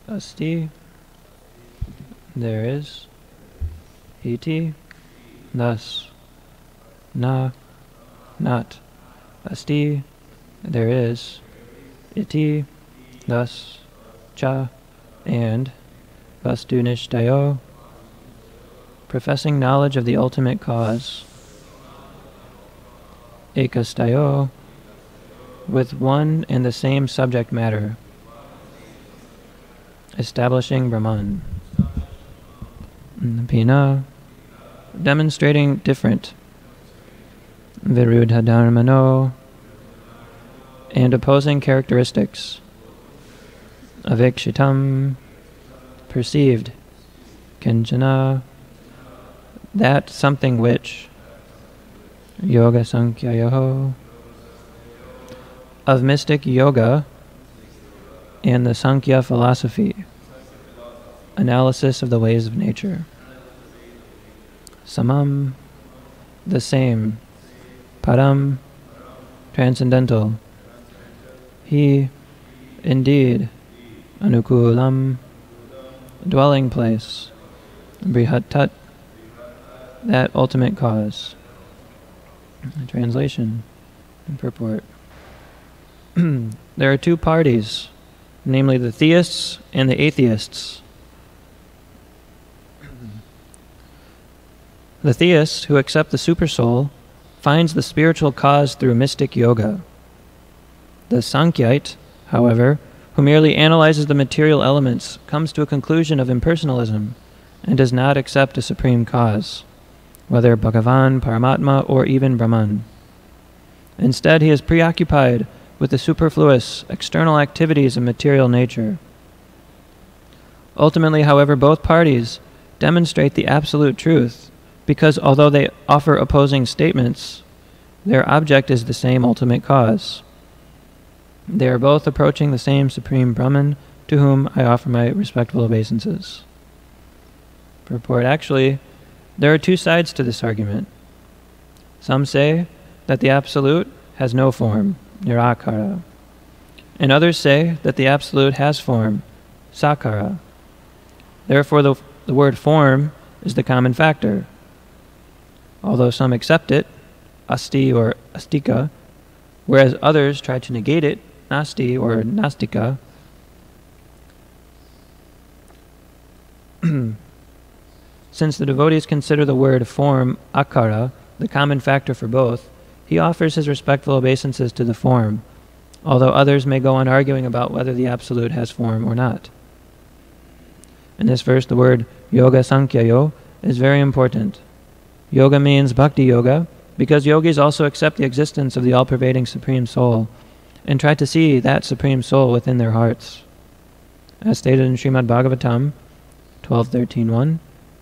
asti, there is, iti, thus, na, not, asti, there is, iti, thus, cha, and, vastunishtayo, professing knowledge of the ultimate cause, ekastayo, with one and the same subject matter, establishing Brahman. Pina, demonstrating different, viruddha dharmano, and opposing characteristics, avikshitam, perceived, kinchana, that something which, yoga sankyayo, of mystic yoga and the Sankhya philosophy, analysis of the ways of nature. Samam, the same. Param, transcendental. He, indeed. Anukulam, dwelling place. Brihatat, that ultimate cause. Translation and purport. There are two parties, namely the theists and the atheists. The theist, who accepts the supersoul, finds the spiritual cause through mystic yoga. The Sankhyaite, however, who merely analyzes the material elements, comes to a conclusion of impersonalism and does not accept a supreme cause, whether Bhagavan, Paramatma, or even Brahman. Instead, he is preoccupied with the superfluous external activities of material nature. Ultimately, however, both parties demonstrate the absolute truth, because although they offer opposing statements, their object is the same ultimate cause. They are both approaching the same Supreme Brahman, to whom I offer my respectful obeisances. Purport. Actually, there are two sides to this argument. Some say that the Absolute has no form, nirakara, and others say that the Absolute has form, sakara. Therefore, the word form is the common factor. Although some accept it, asti or astika, whereas others try to negate it, nasti or nastika. Since the devotees consider the word form, akara, the common factor for both, he offers his respectful obeisances to the form, although others may go on arguing about whether the Absolute has form or not. In this verse, the word yoga sankyayo is very important. Yoga means bhakti yoga, because yogis also accept the existence of the all-pervading Supreme Soul and try to see that Supreme Soul within their hearts. As stated in Srimad Bhagavatam 12.13.1,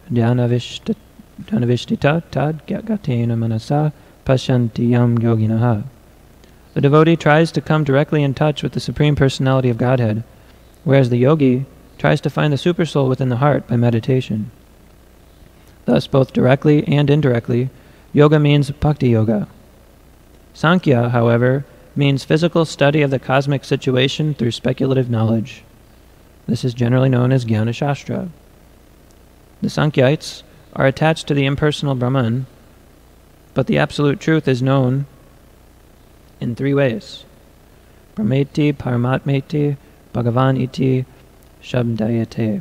Dhanavishtita tad gatena manasa pasyanti yam yoginaha. The devotee tries to come directly in touch with the Supreme Personality of Godhead, whereas the yogi tries to find the Supersoul within the heart by meditation. Thus, both directly and indirectly, yoga means bhakti yoga. Sankhya, however, means physical study of the cosmic situation through speculative knowledge. This is generally known as Jnana Shastra. The Sankhyaites are attached to the impersonal Brahman, but the absolute truth is known in three ways: Brahmeti, Paramatmeti, Bhagavan iti, Shabdayate.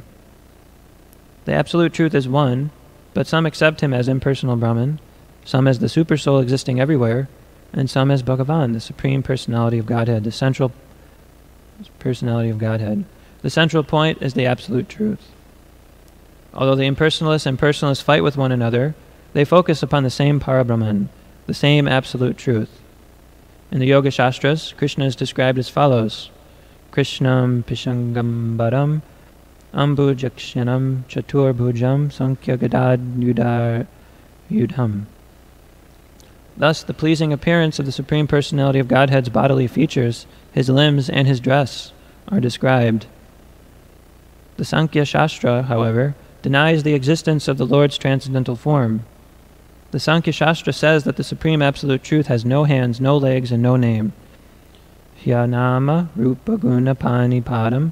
The absolute truth is one, but some accept him as impersonal Brahman, some as the Supersoul existing everywhere, and some as Bhagavan, the Supreme Personality of Godhead, the central personality of Godhead. The central point is the absolute truth. Although the impersonalists and personalists fight with one another, they focus upon the same Parabrahman, the same absolute truth. In the Yoga Shastras, Krishna is described as follows: Krishnam Pishangambaram Ambujakshanam Chaturbhujam Sankhya Gadad Yudar Yudham. Thus, the pleasing appearance of the Supreme Personality of Godhead's bodily features, his limbs, and his dress are described. The Sankhya Shastra, however, denies the existence of the Lord's transcendental form. The Sankhya Shastra says that the Supreme Absolute Truth has no hands, no legs, and no name. Hyanama Rupa Guna Pani Padam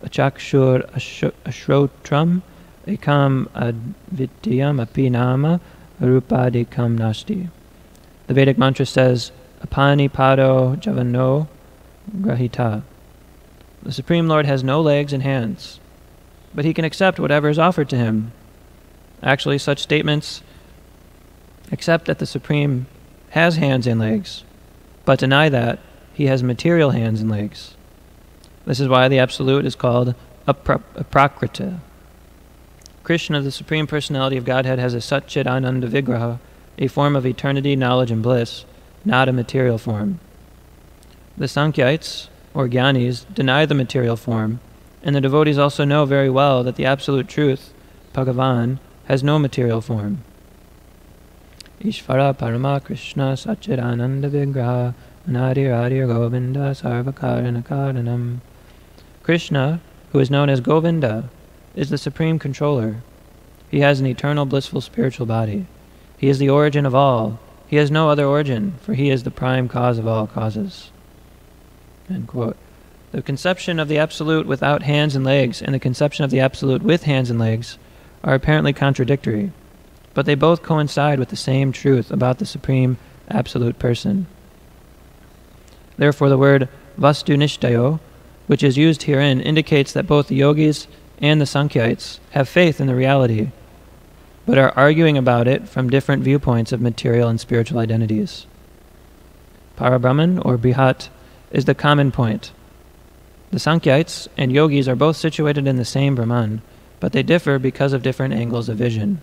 achakshur ashrotram ekam advityam api nama rupadikam nasti. The Vedic mantra says, Apani pado javano grahita. The Supreme Lord has no legs and hands, but he can accept whatever is offered to him. Actually, such statements accept that the Supreme has hands and legs, but deny that he has material hands and legs. This is why the Absolute is called Aprakrita. Krishna, the Supreme Personality of Godhead, has a Satchidananda Vigraha, a form of eternity, knowledge, and bliss, not a material form. The Sankhites, or Gyanis, deny the material form, and the devotees also know very well that the Absolute Truth, Bhagavan, has no material form. Ishvara Parama Krishna Satchidananda Vigraha Anadir Adir Govinda Sarvakarana Karanam. Krishna, who is known as Govinda, is the supreme controller. He has an eternal blissful spiritual body. He is the origin of all. He has no other origin, for he is the prime cause of all causes. End quote. The conception of the Absolute without hands and legs and the conception of the Absolute with hands and legs are apparently contradictory, but they both coincide with the same truth about the Supreme Absolute Person. Therefore, the word Vastunishtayo, which is used herein, indicates that both the yogis and the Sankhites have faith in the reality, but are arguing about it from different viewpoints of material and spiritual identities. Parabrahman, or Brihat, is the common point. The Sankhites and yogis are both situated in the same Brahman, but they differ because of different angles of vision.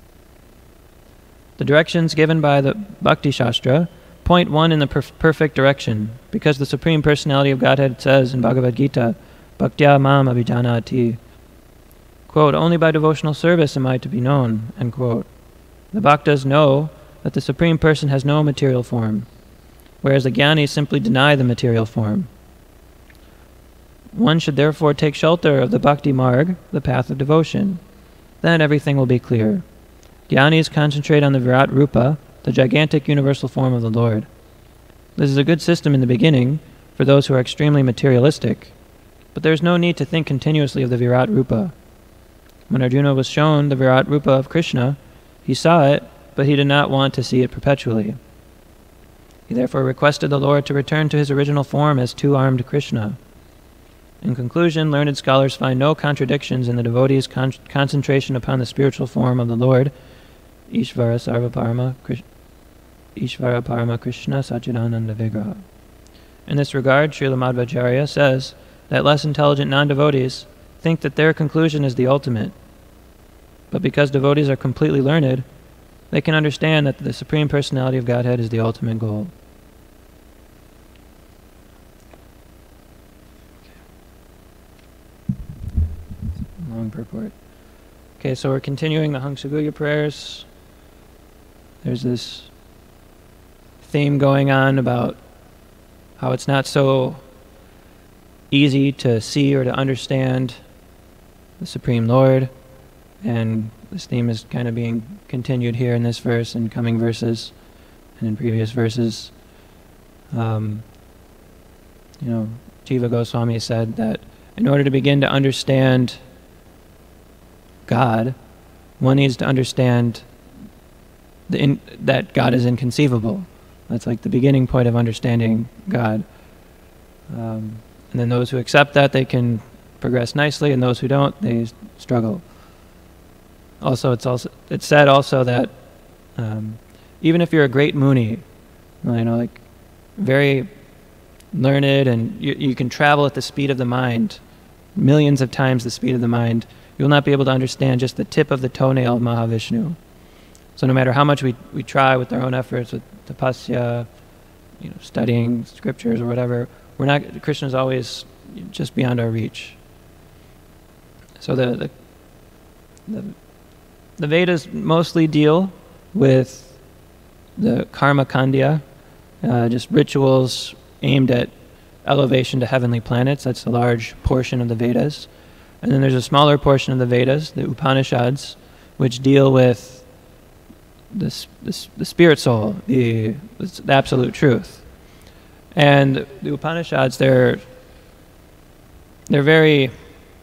The directions given by the Bhakti Shastra point one in the perfect direction, because the Supreme Personality of Godhead says in Bhagavad Gita, Bhaktya mam abhijanati, quote, only by devotional service am I to be known, end quote. The Bhaktas know that the Supreme Person has no material form, whereas the Gyanis simply deny the material form. One should therefore take shelter of the Bhakti Marg, the path of devotion. Then everything will be clear. Gyanis concentrate on the Virat Rupa, the gigantic universal form of the Lord. This is a good system in the beginning for those who are extremely materialistic, but there is no need to think continuously of the Virat Rupa. When Arjuna was shown the Virat Rupa of Krishna, he saw it, but he did not want to see it perpetually. He therefore requested the Lord to return to his original form as two-armed Krishna. In conclusion, learned scholars find no contradictions in the devotee's concentration upon the spiritual form of the Lord, Ishvara Parama Krishna Satchidananda Vigraha. In this regard, Srila Madhvacharya says that less intelligent non-devotees think that their conclusion is the ultimate. But because devotees are completely learned, they can understand that the Supreme Personality of Godhead is the ultimate goal. Long purport. Okay, so we're continuing the Hamsaguhya prayers. There's this theme going on about how it's not so easy to see or to understand the Supreme Lord, and this theme is kind of being continued here in this verse and coming verses and in previous verses. Jiva Goswami said that in order to begin to understand God, one needs to understand that God is inconceivable. That's like the beginning point of understanding God. And then those who accept that, they can progress nicely, and those who don't, they struggle. Also, it's said also that even if you're a great Muni, like very learned, and you can travel at the speed of the mind, millions of times the speed of the mind, you'll not be able to understand just the tip of the toenail of Mahavishnu. So no matter how much we try with our own efforts, with tapasya, studying scriptures or whatever, Krishna's always just beyond our reach. So the Vedas mostly deal with the karma kandya, just rituals aimed at elevation to heavenly planets. That's a large portion of the Vedas. And then there's a smaller portion of the Vedas, the Upanishads, which deal with the spirit soul, the absolute truth. And the Upanishads, they're very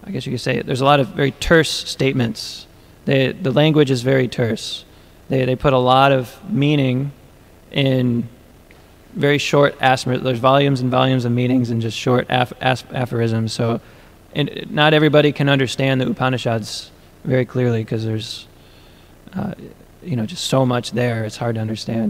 I guess you could say, there's a lot of very terse statements. The language is very terse. They put a lot of meaning in very short aphorisms. There's volumes and volumes of meanings in just short aphorisms. So not everybody can understand the Upanishads very clearly because there's just so much there. It's hard to understand.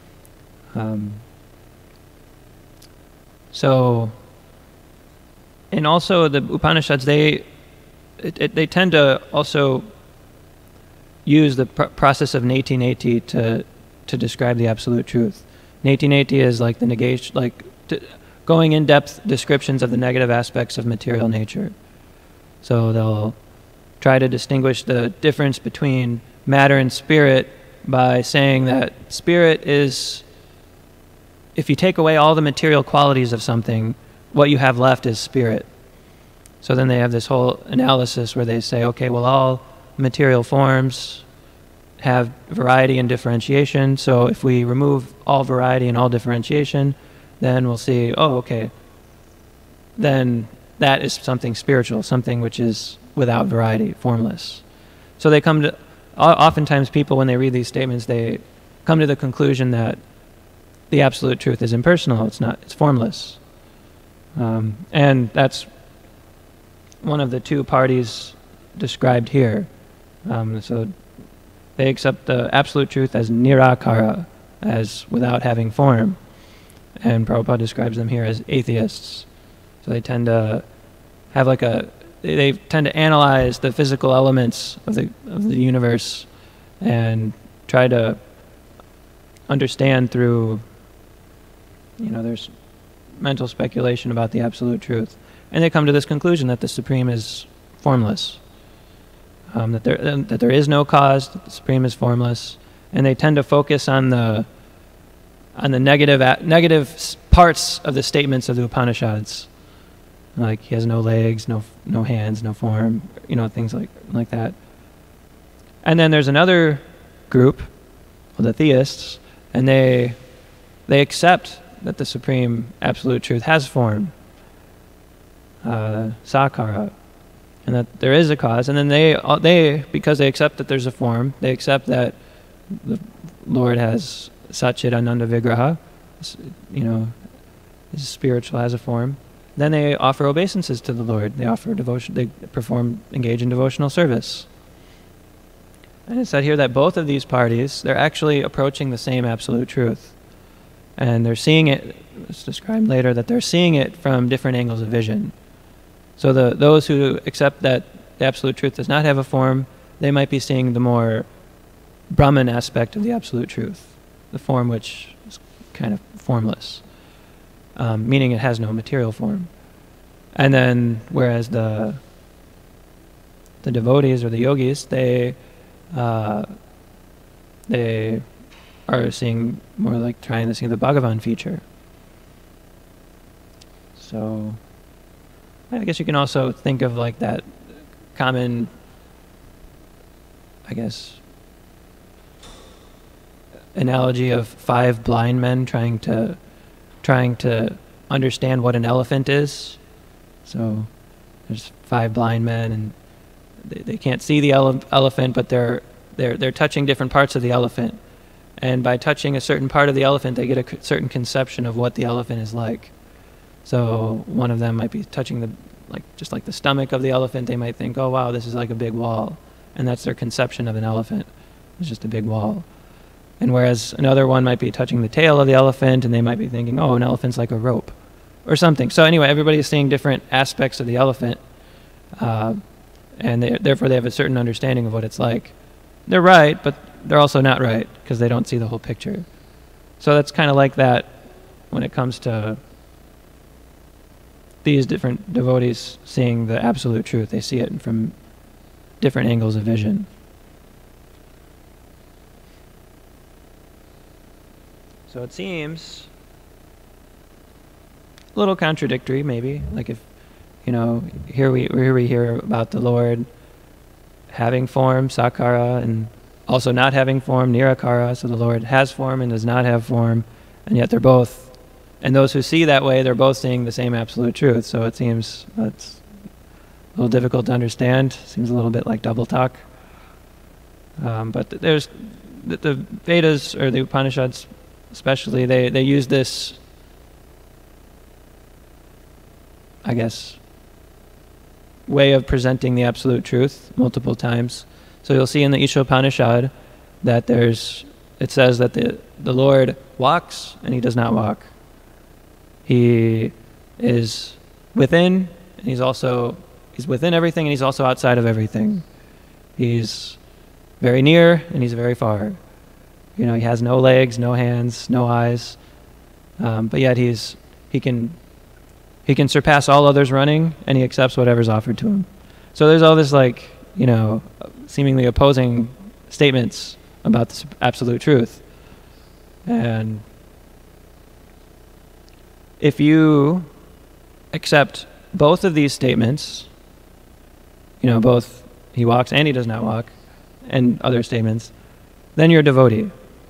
And also the Upanishads, they tend to also use the process of neti neti to describe the absolute truth. Neti neti is like the negation, going in-depth descriptions of the negative aspects of material nature. So they'll try to distinguish the difference between matter and spirit by saying that spirit is, if you take away all the material qualities of something, what you have left is spirit. So then they have this whole analysis where they say, okay, well, all material forms have variety and differentiation. So if we remove all variety and all differentiation, then we'll see, oh, okay, then that is something spiritual, something which is without variety, formless. So they come to, oftentimes people, when they read these statements, they come to the conclusion that the absolute truth is impersonal, it's formless. And that's one of the two parties described here. So they accept the absolute truth as nirakara, as without having form. And Prabhupada describes them here as atheists. So they tend to have they tend to analyze the physical elements of the universe and try to understand through, there's mental speculation about the absolute truth. And they come to this conclusion that the Supreme is formless. That there is no cause, that the Supreme is formless, and they tend to focus on the negative parts of the statements of the Upanishads, like he has no legs, no hands, no form, things like that. And then there's another group, the theists, and they accept that the Supreme Absolute Truth has form, sakara, and that there is a cause. And then they because they accept that there's a form, they accept that the Lord has Satchidananda Vigraha, is spiritual, has a form. Then they offer obeisances to the Lord. They offer devotion. They engage in devotional service. And it's said here that both of these parties, they're actually approaching the same absolute truth, and they're seeing it. It's described later that they're seeing it from different angles of vision. So those who accept that the absolute truth does not have a form, they might be seeing the more Brahman aspect of the absolute truth, the form which is kind of formless, meaning it has no material form. And then, whereas the devotees or the yogis, they are seeing more like trying to see the Bhagavan feature. So I guess you can also think of like that common, analogy of 5 blind men trying to understand what an elephant is. So there's 5 blind men, and they can't see the elephant, but they're touching different parts of the elephant. And by touching a certain part of the elephant, they get a certain conception of what the elephant is like. So one of them might be touching just like the stomach of the elephant. They might think, oh wow, this is like a big wall. And that's their conception of an elephant. It's just a big wall. And whereas another one might be touching the tail of the elephant, and they might be thinking, oh, an elephant's like a rope or something. So anyway, everybody's seeing different aspects of the elephant, and therefore they have a certain understanding of what it's like. They're right, but they're also not right because they don't see the whole picture. So that's kind of like that when it comes to these different devotees seeing the absolute truth. They see it from different angles of vision. So it seems a little contradictory, maybe. Like if, here we hear about the Lord having form, sakara, and also not having form, nirakara. So the Lord has form and does not have form, and yet they're both. And those who see that way, they're both seeing the same absolute truth. So it seems that's little difficult to understand. Seems a little bit like double talk. But there's the Vedas, or the Upanishads especially, they use this, I guess, way of presenting the absolute truth multiple times. So you'll see in the Ishopanishad that it says that the Lord walks and he does not walk. He is within, and he's within everything, and he's also outside of everything. He's very near and he's very far. He has no legs, no hands, no eyes, but yet he can surpass all others running, and he accepts whatever's offered to him. So there's all this seemingly opposing statements about this absolute truth. And if you accept both of these statements, both he walks and he does not walk, and other statements, then you're a devotee.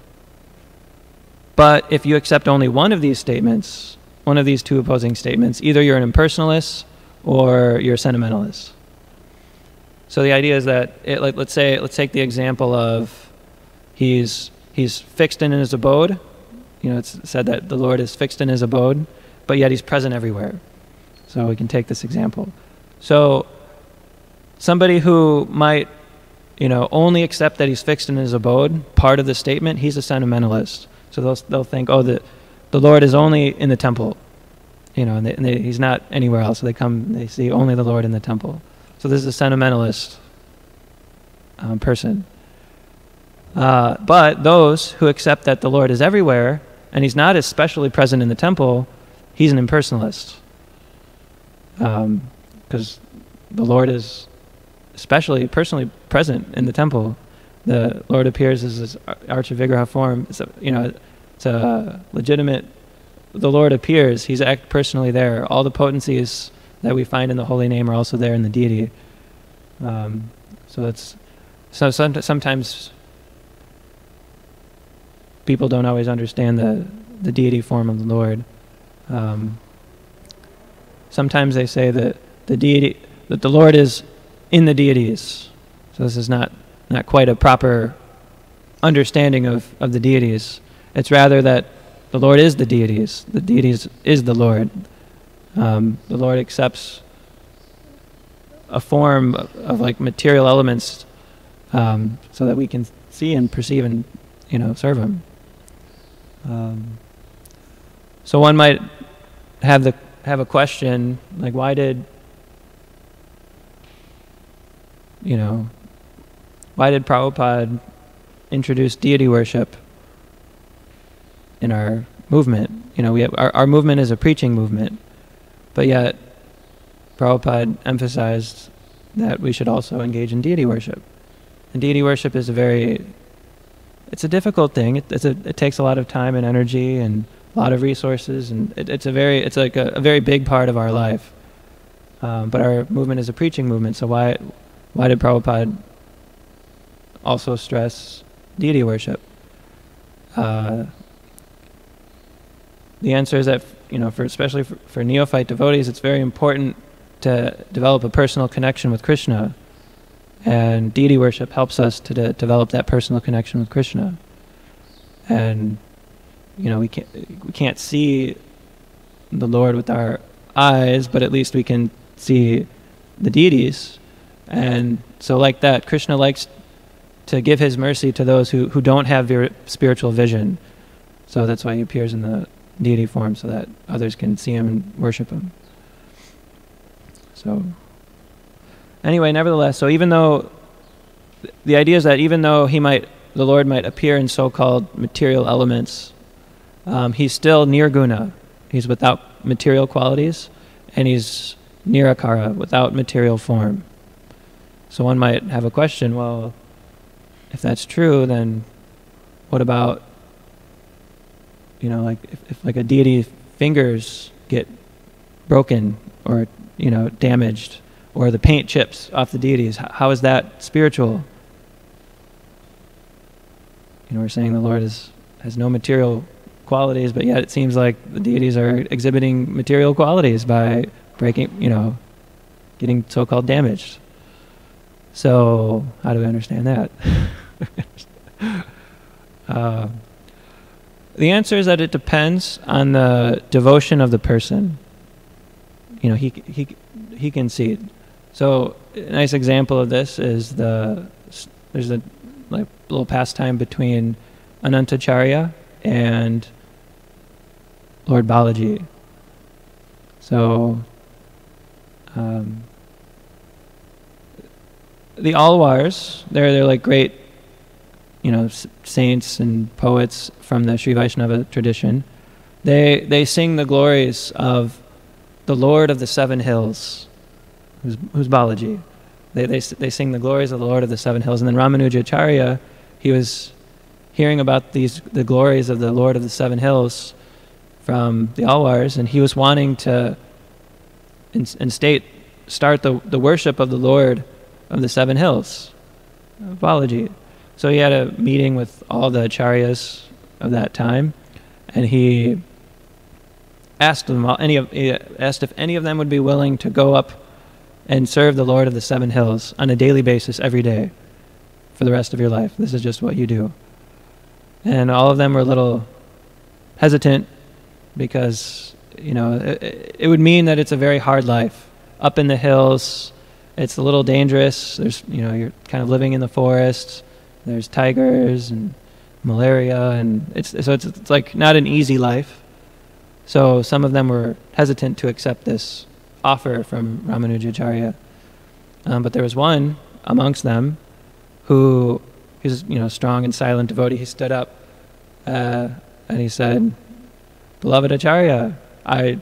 But if you accept only one of these statements, one of these two opposing statements, either you're an impersonalist or you're a sentimentalist. So the idea is that, let's take the example of he's fixed in his abode. It's said that the Lord is fixed in his abode, but yet he's present everywhere. So we can take this example. So somebody who might, only accept that he's fixed in his abode, part of the statement, he's a sentimentalist. So they'll think, the Lord is only in the temple, and he's not anywhere else. So they see only the Lord in the temple. So this is a sentimentalist person. But those who accept that the Lord is everywhere, and he's not especially present in the temple, he's an impersonalist. Because the Lord is especially personally present in the temple. The Lord appears as this Archa Vigraha form. It's a legitimate. The Lord appears. He's personally there. All the potencies that we find in the holy name are also there in the deity. Sometimes people don't always understand the deity form of the Lord. Sometimes they say that the Lord is in the deities. So this is not quite a proper understanding of the deities. It's rather that the Lord is the deities. The deities is the Lord. The Lord accepts a form of material elements so that we can see and perceive and serve him. So one might have a question like, why did Prabhupada introduce deity worship in our movement? Our movement is a preaching movement, but yet Prabhupada emphasized that we should also engage in deity worship. And deity worship is it's a difficult thing. It takes a lot of time and energy and a lot of resources, and it's a very big part of our life. But our movement is a preaching movement, so why did Prabhupada also stress deity worship? The answer is that especially for neophyte devotees, it's very important to develop a personal connection with Krishna, and deity worship helps us to develop that personal connection with Krishna. And we can't see the Lord with our eyes, but at least we can see the deities. And so like that, Krishna likes to give his mercy to those who don't have spiritual vision. So that's why he appears in the deity form, so that others can see him and worship him. So anyway, nevertheless, so even though the idea is that even though the Lord might appear in so-called material elements, he's still nirguna. He's without material qualities, and he's nirakara, without material form. So one might have a question, well, if that's true, then what about, if a deity's fingers get broken or, damaged, or the paint chips off the deities, how is that spiritual? We're saying the Lord has no material qualities, but yet it seems like the deities are exhibiting material qualities by breaking, getting getting so-called damaged. So how do we understand that? The answer is that it depends on the devotion of the person. You know, he can see it. So a nice example of this is there's a little pastime between Anantacharya and Lord Balaji. So the Alwars, they're like great, you know, saints and poets from the Sri Vaishnava tradition. They sing the glories of the Lord of the Seven Hills, who's Balaji. They sing the glories of the Lord of the Seven Hills. And then Ramanujacharya, he was hearing about the glories of the Lord of the Seven Hills from the Alwars, and he was wanting to start the worship of the Lord of the Seven Hills, Balaji. So he had a meeting with all the acharyas of that time, and he asked if any of them would be willing to go up and serve the Lord of the Seven Hills on a daily basis every day for the rest of your life. This is just what you do. And all of them were a little hesitant because, you know, it would mean that it's a very hard life. Up in the hills, it's a little dangerous. There's, you know, you're kind of living in the forest. There's tigers and malaria, and it's like not an easy life. So some of them were hesitant to accept this offer from Ramanujacharya. But there was one amongst them who, he was, you know, strong and silent devotee. He stood up and he said, "Beloved Acharya, I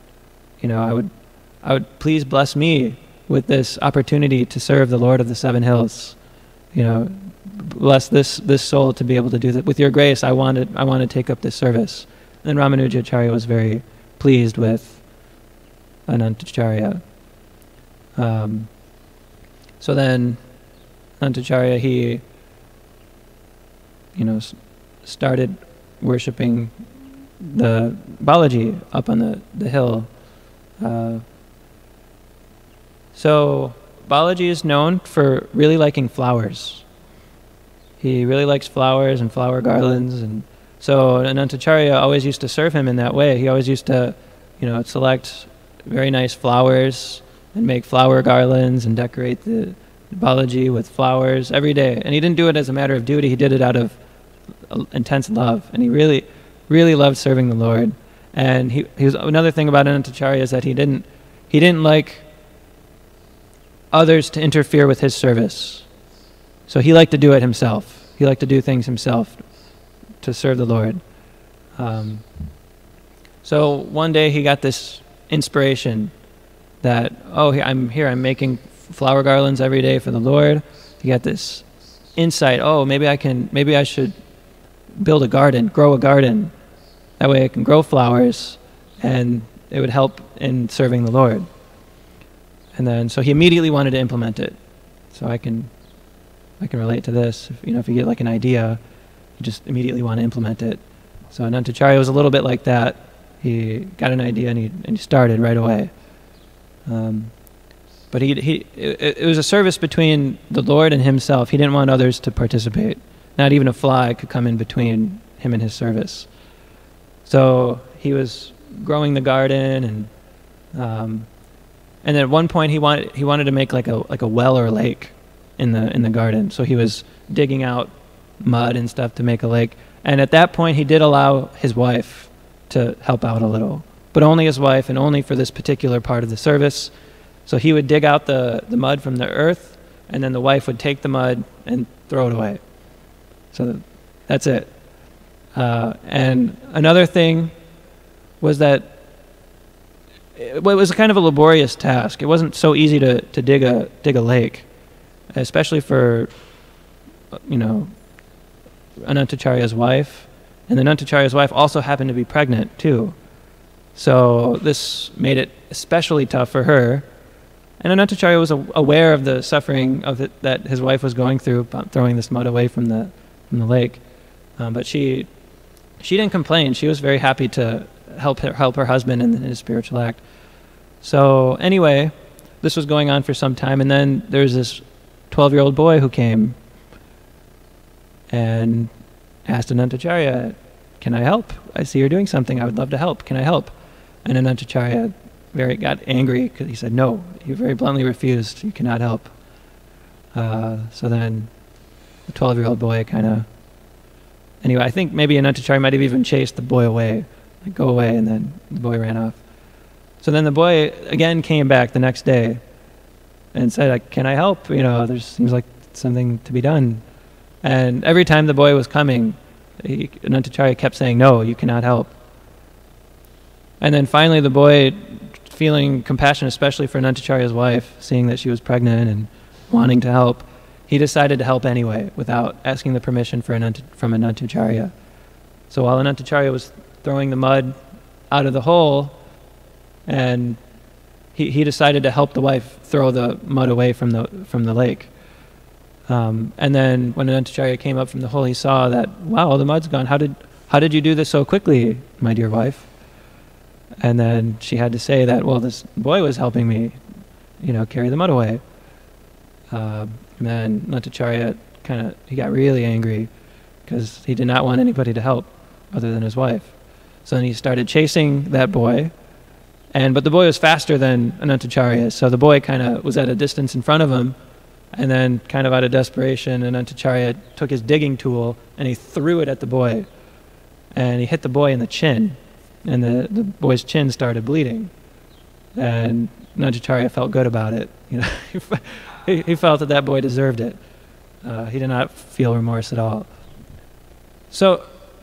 would please bless me with this opportunity to serve the Lord of the Seven Hills. You know, bless this soul to be able to do that. With your grace, I want to take up this service." And Ramanujacharya was very pleased with Anantacharya. So then Anantacharya, he, you know, started worshipping the Balaji up on the hill. So Balaji is known for really liking flowers. He really likes flowers and flower garlands, and so Anantacharya always used to serve him in that way. He always used to, you know, select very nice flowers and make flower garlands and decorate the Balaji with flowers every day. And he didn't do it as a matter of duty. He did it out of intense love, and he really, really loved serving the Lord. And he was, another thing about Anantacharya is that he didn't like others to interfere with his service. So he liked to do it himself. He liked to do things himself to serve the Lord. So one day he got this inspiration that, I'm making flower garlands every day for the Lord. He got this insight, maybe I should build a garden, grow a garden. That way I can grow flowers and it would help in serving the Lord. And then, so he immediately wanted to implement it. So I can relate to this. If you get like an idea, you just immediately want to implement it. So Anantacharya was a little bit like that. He got an idea and he started right away. But it was a service between the Lord and himself. He didn't want others to participate. Not even a fly could come in between him and his service. So he was growing the garden, and then at one point he wanted to make like a well or lake in the garden. So he was digging out mud and stuff to make a lake. And at that point he did allow his wife to help out a little, but only his wife and only for this particular part of the service. So he would dig out the mud from the earth, and then the wife would take the mud and throw it away. So that's it. And another thing was that it was kind of a laborious task. It wasn't so easy to dig a lake, especially for Anantacharya's wife. And then Anantacharya's wife also happened to be pregnant too. So this made it especially tough for her. And Anantacharya was aware of the suffering of it that his wife was going through about throwing this mud away from the lake. But she didn't complain. She was very happy to help her husband in his spiritual act. So anyway, this was going on for some time, and then there's this 12-year-old boy who came and asked Anantacharya, "Can I help? I see you're doing something. I would love to help. Can I help?" And Anantacharya got angry because he said, "No." He very bluntly refused. "You cannot help." So then the 12-year-old boy anyway, I think maybe Anantacharya might have even chased the boy away, like, "Go away," and then the boy ran off. So then the boy again came back the next day and said, "Can I help? There seems like something to be done." And every time the boy was coming, Anantacharya kept saying, "No, you cannot help." And then finally the boy, feeling compassion, especially for Anantacharya's wife, seeing that she was pregnant and wanting to help, he decided to help anyway, without asking the permission from Anantacharya. So while Anantacharya was throwing the mud out of the hole, and he decided to help the wife throw the mud away from the lake. And then when Anantacharya came up from the hole, he saw that, "Wow, the mud's gone. How did you do this so quickly, my dear wife?" And then she had to say that, "Well, this boy was helping me, carry the mud away." And then Anantacharya he got really angry because he did not want anybody to help other than his wife. So then he started chasing that boy, but the boy was faster than Anantacharya, so the boy was at a distance in front of him, and then out of desperation, Anantacharya took his digging tool and he threw it at the boy, and he hit the boy in the chin, and the boy's chin started bleeding, and Anantacharya felt good about it. He felt that boy deserved it. He did not feel remorse at all. So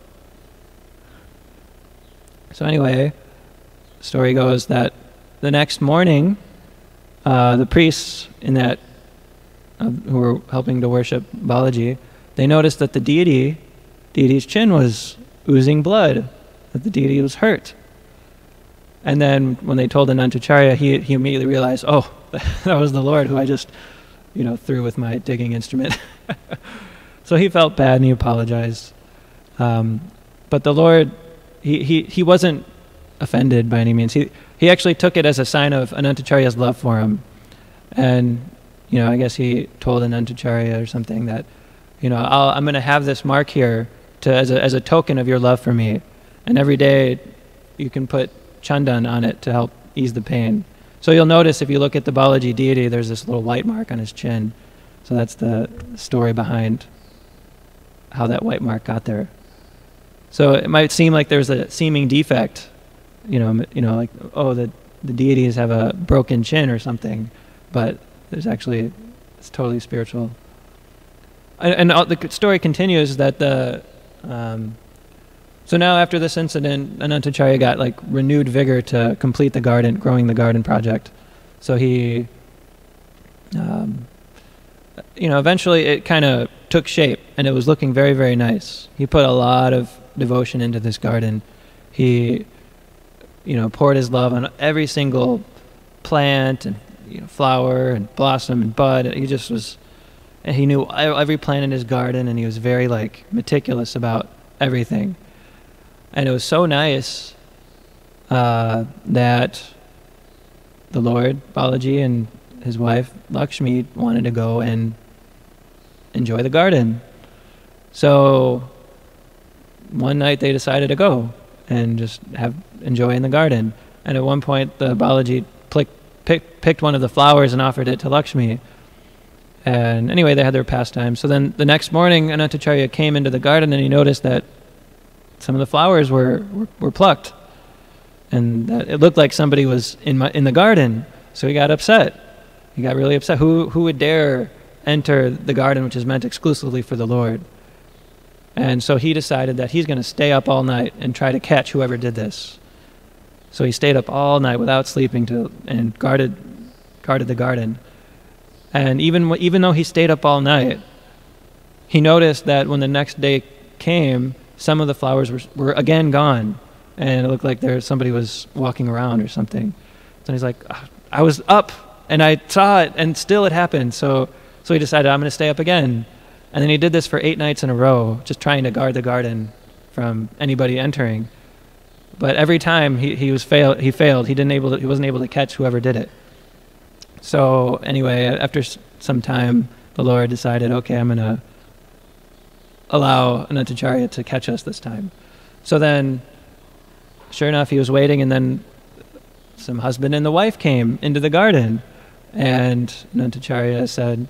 anyway, the story goes that the next morning, the priests who were helping to worship Balaji, they noticed that the deity's chin was oozing blood, that the deity was hurt. And then when they told Anantacharya, he immediately realized, "Oh, that was the Lord who I just, threw with my digging instrument." So he felt bad and he apologized. But the Lord, he wasn't offended by any means. He actually took it as a sign of Anantacharya's love for him. And, I guess he told Anantacharya or something that, I'm going to have this mark here as a token of your love for me. And every day you can put chandan on it to help ease the pain. So you'll notice if you look at the Balaji deity, there's this little white mark on his chin. So that's the story behind how that white mark got there. So it might seem like there's a seeming defect, like, oh, the deities have a broken chin or something, but it's totally spiritual. And the story continues that so now after this incident, Anantacharya got renewed vigor to complete growing the garden project. So he, eventually it took shape and it was looking very, very nice. He put a lot of devotion into this garden. He, poured his love on every single plant and flower and blossom and bud. He knew every plant in his garden, and he was very meticulous about everything. And it was so nice that the Lord, Balaji, and his wife, Lakshmi, wanted to go and enjoy the garden. So one night they decided to go and just enjoy in the garden. And at one point, the Balaji picked one of the flowers and offered it to Lakshmi. And anyway, they had their pastime. So then the next morning, Anantacharya came into the garden and he noticed that some of the flowers were plucked, and that it looked like somebody was in the garden. So he got upset. He got really upset. Who would dare enter the garden, which is meant exclusively for the Lord? And so he decided that he's going to stay up all night and try to catch whoever did this. So he stayed up all night without sleeping and guarded the garden. And even though he stayed up all night, he noticed that when the next day came, some of the flowers were again gone, and it looked like somebody was walking around or something. So he's like, "I was up and I saw it, and still it happened." So he decided, "I'm going to stay up again." And then he did this for 8 nights in a row, just trying to guard the garden from anybody entering. But every time he failed. He wasn't able to catch whoever did it. So anyway, after some time, the Lord decided, okay, I'm going to allow Anantacharya to catch us this time. So then, sure enough, he was waiting, and then some husband and the wife came into the garden, and Anantacharya said,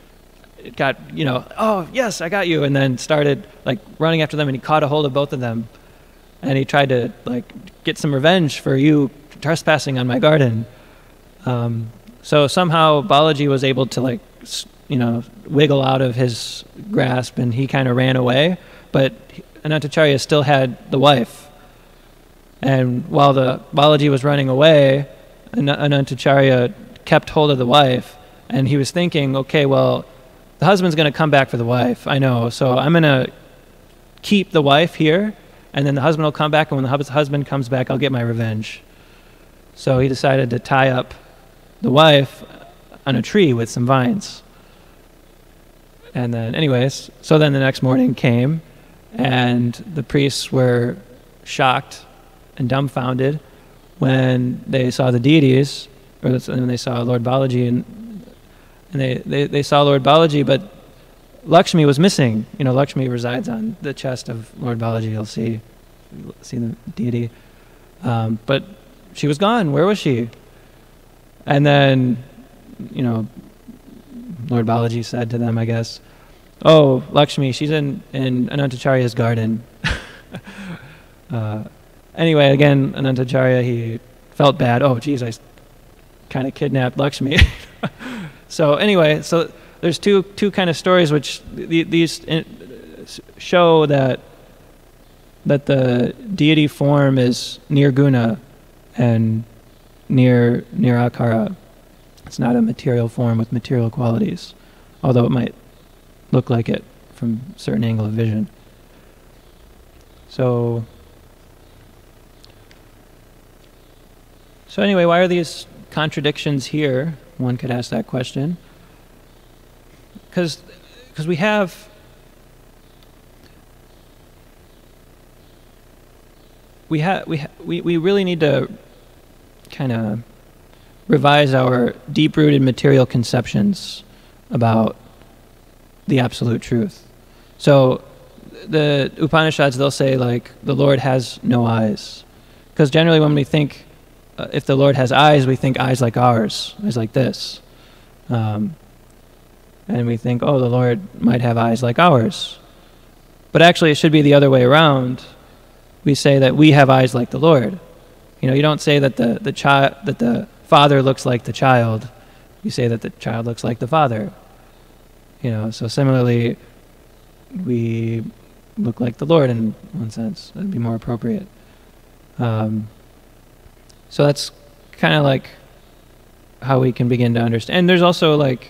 oh, yes, I got you, and then started like running after them, and he caught a hold of both of them, and he tried to like get some revenge for you trespassing on my garden. So somehow Balaji was able to like, wiggle out of his grasp, and he kind of ran away, but Anantacharya still had the wife. And while the Balaji was running away, Anantacharya kept hold of the wife, and he was thinking, okay, well, the husband's going to come back for the wife, I know, so I'm going to keep the wife here, and then the husband will come back, and when the husband comes back, I'll get my revenge. So he decided to tie up the wife on a tree with some vines. And then, anyways, so then the next morning came, and the priests were shocked and dumbfounded when they saw the deities, or when they saw Lord Balaji, and they saw Lord Balaji, but Lakshmi was missing. Lakshmi resides on the chest of Lord Balaji. You'll see the deity. But she was gone. Where was she? And then, Lord Balaji said to them, I guess, oh, Lakshmi, she's in Anantacharya's garden. Anyway, again, Anantacharya, he felt bad. Oh, geez, I kind of kidnapped Lakshmi. So anyway, so there's two kind of stories which these show that the deity form is nirguna and nirakara. It's not a material form with material qualities, although it might look like it from a certain angle of vision. So anyway, why are these contradictions here? One could ask that question. Because we really need to kind of revise our deep-rooted material conceptions about the absolute truth. So the Upanishads, they'll say like the Lord has no eyes, because generally when we think if the Lord has eyes, we think eyes like ours, eyes like this, and we think, oh, the Lord might have eyes like ours, but actually it should be the other way around. We say that we have eyes like the Lord. You don't say that the father looks like the child. You say that the child looks like the father. So similarly, we look like the Lord in one sense. That'd be more appropriate. So that's kind of like how we can begin to understand. And there's also like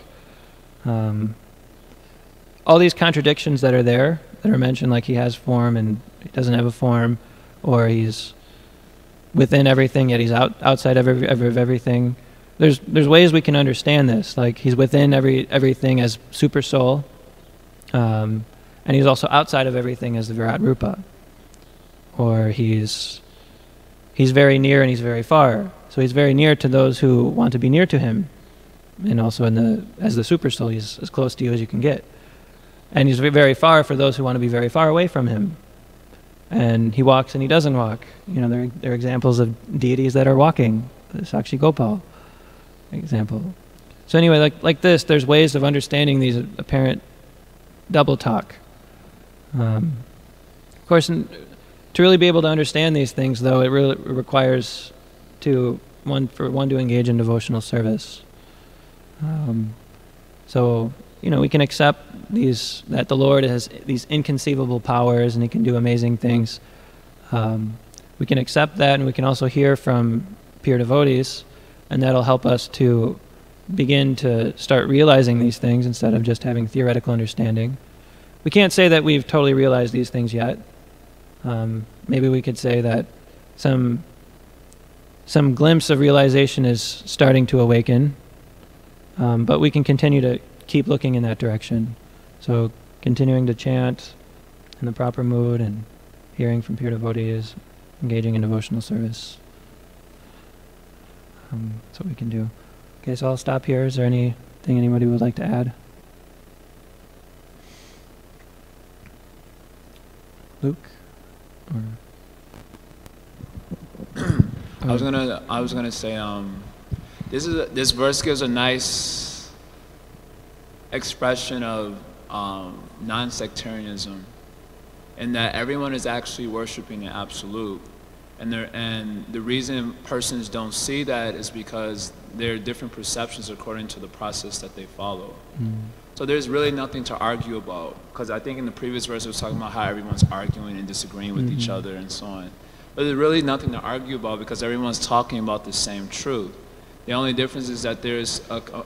all these contradictions that are there, that are mentioned, like he has form and he doesn't have a form, or he's within everything yet he's outside of everything. There's ways we can understand this, like he's within everything as super soul, and he's also outside of everything as the Virat Rupa, or he's very near and he's very far. So he's very near to those who want to be near to him, and also as the super soul, he's as close to you as you can get, and he's very far for those who want to be very far away from him. And he walks and he doesn't walk. There are examples of deities that are walking. The Sakshi Gopal example. So anyway, like this, there's ways of understanding these apparent double talk. Of course, to really be able to understand these things, though, it really requires for one to engage in devotional service. So we can accept that the Lord has these inconceivable powers and he can do amazing things. We can accept that, and we can also hear from pure devotees, and that'll help us to begin to start realizing these things instead of just having theoretical understanding. We can't say that we've totally realized these things yet. Maybe we could say that some glimpse of realization is starting to awaken, but we can continue to keep looking in that direction. So continuing to chant in the proper mood and hearing from pure devotees, engaging in devotional service. That's what we can do. Okay, so I'll stop here. Is there anything anybody would like to add? Luke? Or I was gonna say, this verse gives a nice expression of non-sectarianism, in that everyone is actually worshiping the absolute, and the reason persons don't see that is because there are different perceptions according to the process that they follow. So there's really nothing to argue about, because I think in the previous verse it was talking about how everyone's arguing and disagreeing with each other and so on. But there's really nothing to argue about because everyone's talking about the same truth. The only difference is that there's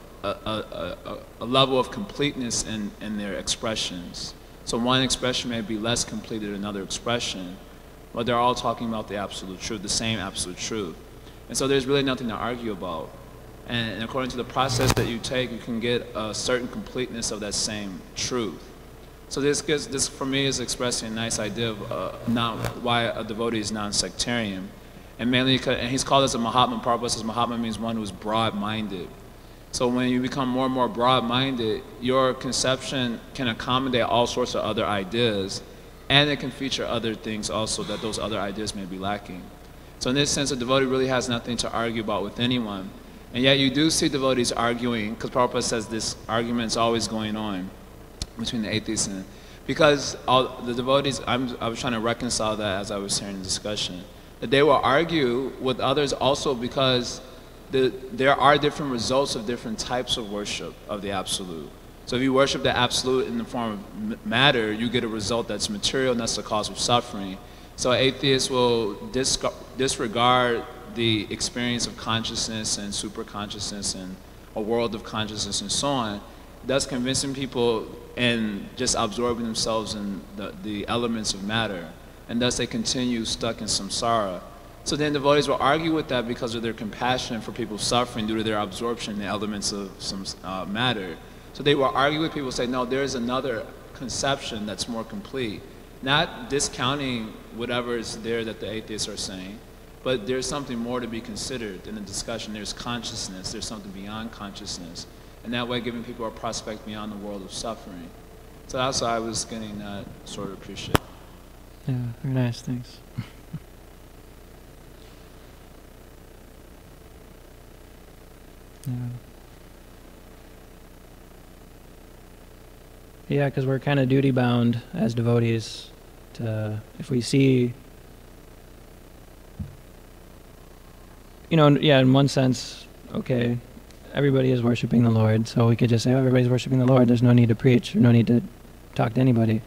a level of completeness in their expressions. So one expression may be less complete than another expression, but they're all talking about the absolute truth, the same absolute truth. And so there's really nothing to argue about. And according to the process that you take, you can get a certain completeness of that same truth. So this for me is expressing a nice idea of why a devotee is non-sectarian. And mainly, and he's called as a Mahatma. Prabhupada says Mahatma means one who's broad-minded. So when you become more and more broad-minded, your conception can accommodate all sorts of other ideas, and it can feature other things also that those other ideas may be lacking. So in this sense, a devotee really has nothing to argue about with anyone. And yet you do see devotees arguing, because Prabhupada says this argument is always going on between the atheists and, because all the devotees, I was trying to reconcile that as I was hearing the discussion, that they will argue with others also because there are different results of different types of worship of the Absolute. So if you worship the Absolute in the form of matter, you get a result that's material, and that's the cause of suffering. So atheists will disregard the experience of consciousness and superconsciousness and a world of consciousness and so on, thus convincing people and just absorbing themselves in the elements of matter, and thus they continue stuck in samsara. So then devotees will argue with that because of their compassion for people suffering due to their absorption in the elements of some matter. So they will argue with people, say, no, there's another conception that's more complete, not discounting whatever is there that the atheists are saying, but there's something more to be considered in the discussion. There's consciousness, there's something beyond consciousness, and that way giving people a prospect beyond the world of suffering. So that's why I was getting that sort of appreciate. Yeah, very nice, thanks. Yeah, because we're kind of duty bound as devotees to, if we see, in one sense, okay, everybody is worshiping the Lord, so we could just say, oh, everybody's worshiping the Lord, there's no need to preach, or no need to talk to anybody.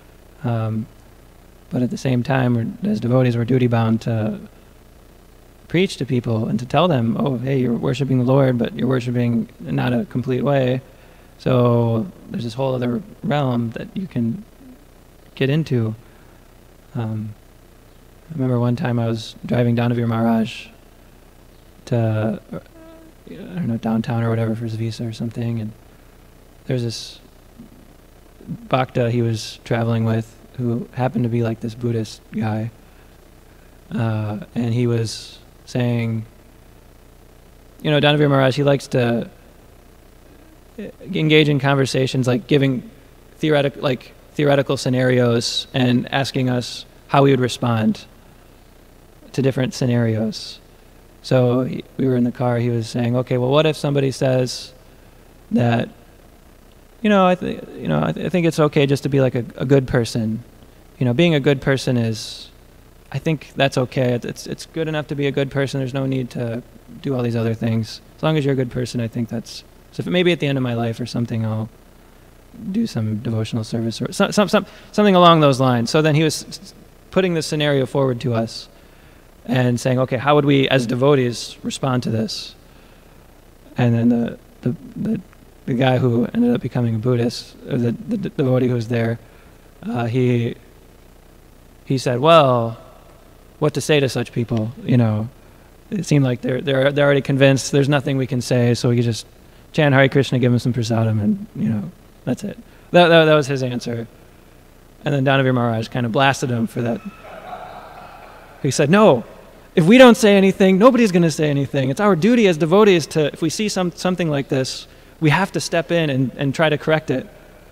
But at the same time, as devotees, we're duty bound to preach to people and to tell them, oh, hey, you're worshiping the Lord, but you're worshiping in not a complete way. So there's this whole other realm that you can get into. I remember one time I was driving down to Vir Maharaj to, I don't know, downtown or whatever for his visa or something, and there's this bhakta he was traveling with who happened to be like this Buddhist guy, and he was saying, down to Vir Maharaj, he likes to engage in conversations, like giving theoretical scenarios and asking us how we would respond to different scenarios. So we were in the car, he was saying, okay, well, what if somebody says that, I think it's okay just to be like a good person. Being a good person is, I think that's okay. It's good enough to be a good person. There's no need to do all these other things. As long as you're a good person, I think that's, so if maybe at the end of my life or something, I'll do some devotional service or something along those lines. So then he was putting this scenario forward to us and saying, okay, how would we as devotees respond to this? And then the guy who ended up becoming a Buddhist, or the devotee who was there, he said, well, what to say to such people? It seemed like they're already convinced. There's nothing we can say, so we could just chant Hare Krishna, give him some prasadam, and that's it. That was his answer. And then Danavir Maharaj kind of blasted him for that. He said, no, if we don't say anything, nobody's going to say anything. It's our duty as devotees to, if we see something like this, we have to step in and try to correct it.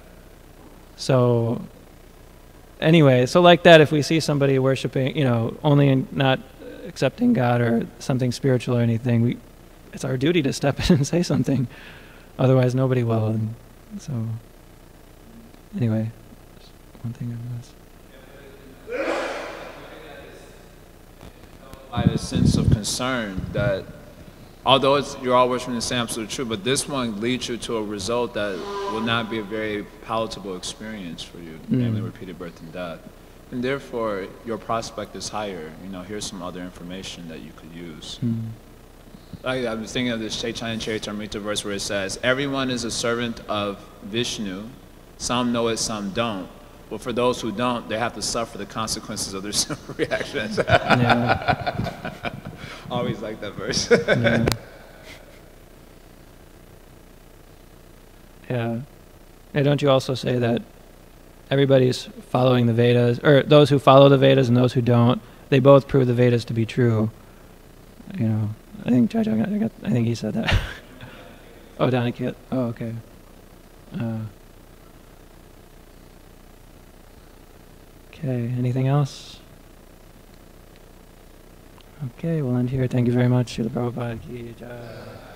So anyway, so like that, if we see somebody worshiping, only not accepting God or something spiritual or anything, it's our duty to step in and say something. Otherwise, nobody will. And so anyway, one thing I missed. By the sense of concern that, although you're all worshiping the same absolute truth, but this one leads you to a result that will not be a very palatable experience for you, namely repeated birth and death. And therefore, your prospect is higher. Here's some other information that you could use. I was thinking of this Chaitanya Charitamrita verse where it says, everyone is a servant of Vishnu. Some know it, some don't. But for those who don't, they have to suffer the consequences of their simple reactions. Always like that verse. Yeah. Don't you also say that everybody's following the Vedas, or those who follow the Vedas and those who don't, they both prove the Vedas to be true? I think I think he said that. Oh, Danikit. Oh, okay. Okay, anything else? Okay, we'll end here. Thank you very much. Srila Prabhupada Ki Jai.